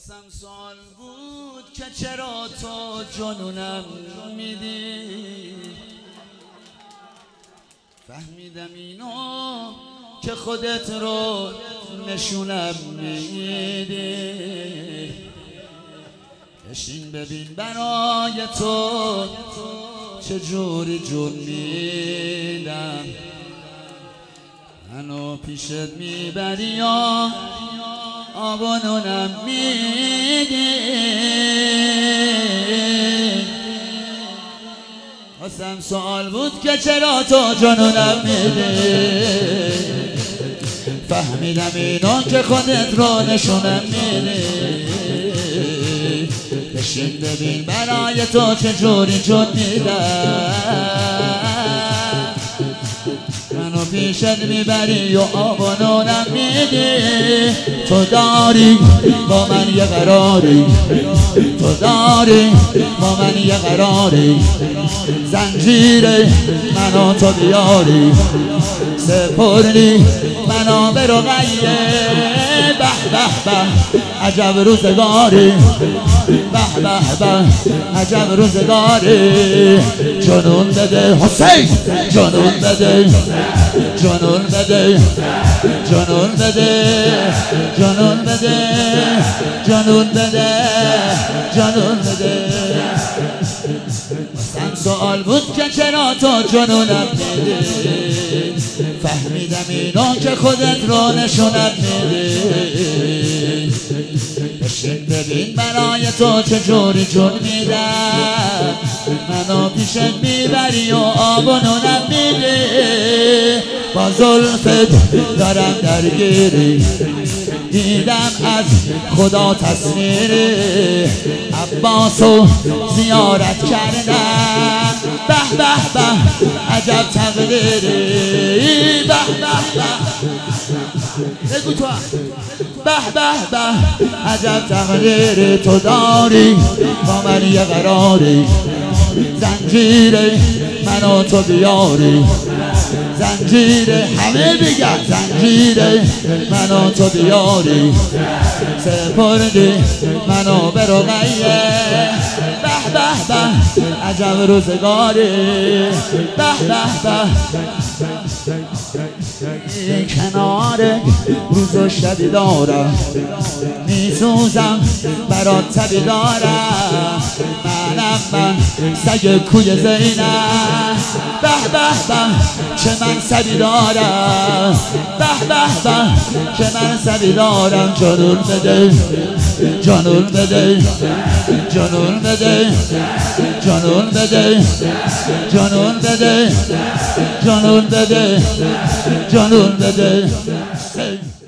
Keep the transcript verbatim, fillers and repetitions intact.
واسم سوال بود که چرا تو جنونم میدی. فهمیدم اینو که خودت رو نشونم میدی. بشین ببین برای تو چجوری جون میدم. منو پیشت میبری یا آب و نونم میدی. واسم سوال بود که چرا تو جنونم میدی. فهمیدم اینو که خودت رو نشونم میدی. بشین ببین برای تو چجوری جون میدم. منو پیشت میبری و آب و نونم میدی. تو داری با من یه قراری، تو داری با من یه قراری. زنجیر منو تو بیاری، سپردی منو به رقیه. به به به عجب روزگاری، به به به عجب روزگاری. جنون بده حسین، جنون بده، جنون بده، جنون بده، جنون بده، جنون بده، جنون بده. واسم سوال بود که چرا تو جنونم میدی. فهمیدم اینو که خودت رو نشونم میدی. بشین ببین برای تو چجوری جون میدم. منو پیشت میبری و آب و نونم میدی. با زلفت دارم درگیری، دیدم از خدا تصویری. عباسو زیارت کردم، به به به عجب تقدیری. به به به بگو تو، به به به عجب تقدیری. تو داری با من یه قراری، زنجیر منو تو بیاری. زنجیر همه بگن، زنجیر منو تو بیاری. سپردی منو به رقیه. به به به عجب روزگاری، به به به. کنار روز و شبی دارم، میسوزم برات تبی دارم. منم من سگ کوی زینم. به به به چه من سبی دارم، به به به چه من سبی دارم. جنون بده، جنون بده، جنون بده، جنون بده، جنون بده، جنون بده، جنون بده.